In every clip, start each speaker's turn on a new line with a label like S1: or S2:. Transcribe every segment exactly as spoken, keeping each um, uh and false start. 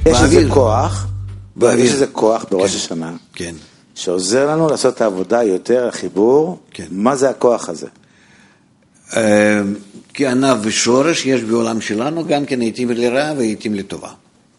S1: יש איזה כוח,
S2: באוויר.
S1: יש איזה כוח בראש
S2: כן.
S1: השנה,
S2: כן.
S1: שעוזר לנו לעשות את העבודה יותר, החיבור.
S2: כן.
S1: מה זה הכוח הזה?
S2: כי ענב ושורש יש בעולם שלנו גם כן עיתים לרעה ועיתים לטובה.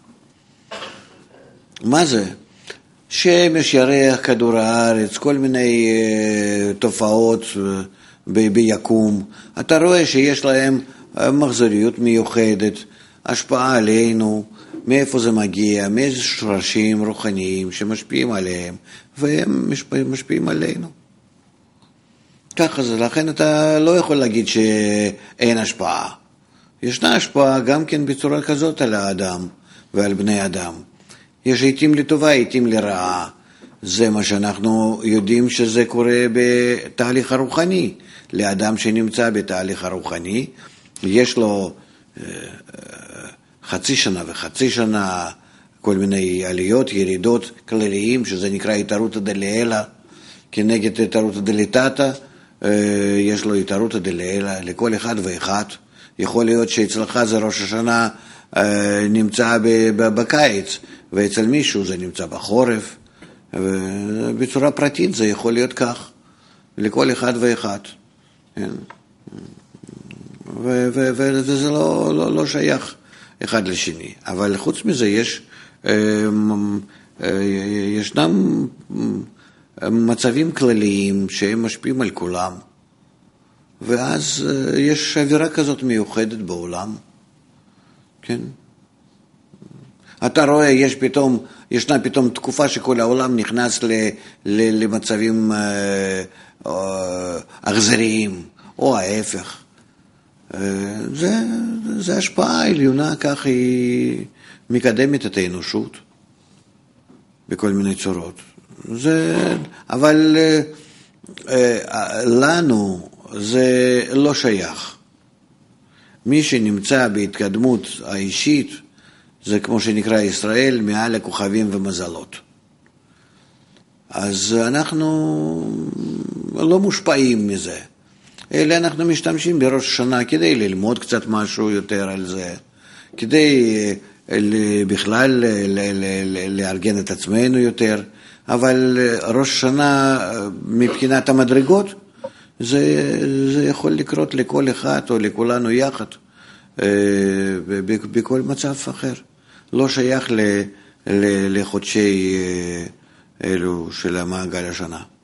S2: מה זה? שמש, ירח, כדור הארץ, כל מיני uh, תופעות uh, ב- ביקום. אתה רואה שיש להם uh, מחזוריות מיוחדת, השפעה עלינו, מאיפה זה מגיע, מאיזה שורשים רוחניים שמשפיעים עליהם, והם משפיע, משפיעים עלינו. ככה זה, לכן אתה לא יכול להגיד שאין השפעה. ישנה השפעה גם כן בצורה כזאת על האדם ועל בני אדם. יש עיתים לטובה, עיתים לרעה. זה מה שאנחנו יודעים שזה קורה בתהליך הרוחני. לאדם שנמצא בתהליך הרוחני, יש לו חצי שנה וחצי שנה, כל מיני עליות, ירידות כלליים, שזה נקרא התערותא דלעילא, כנגד התערותא דלתתא, יש לו התערותא דלעילא לכל אחד ואחד. יכול להיות שאצלך זה ראש השנה נמצא בקיץ, ואצל מישהו זה נמצא בחורף, ובצורה פרטית זה יכול להיות כך, לכל אחד ואחד. וזה לא, לא, לא שייך אחד לשני. אבל חוץ מזה יש, ישנם מצבים כלליים שהם משפיעים על כולם, ואז יש אווירה כזאת מיוחדת בעולם. כן? אתה רואה, יש פתאום, ישנה פתאום תקופה שכל העולם נכנס ל, ל, למצבים אה, אה, אכזריים, או ההפך. אה, זה, זה השפעה עליונה, כך היא מקדמת את האנושות בכל מיני צורות. זה, אבל אה, אה, לנו זה לא שייך. מי שנמצא בהתקדמות האישית, זה כמו שנקרא ישראל, מעל הכוכבים ומזלות. אז אנחנו לא מושפעים מזה. אלא אנחנו משתמשים בראש השנה כדי ללמוד קצת משהו יותר על זה, כדי בכלל לארגן את עצמנו יותר, אבל ראש השנה מבחינת המדרגות, זה, זה יכול לקרות לכל אחד או לכולנו יחד, בכל מצב אחר. לא שייך לחודשי אלו של המעגל השנה.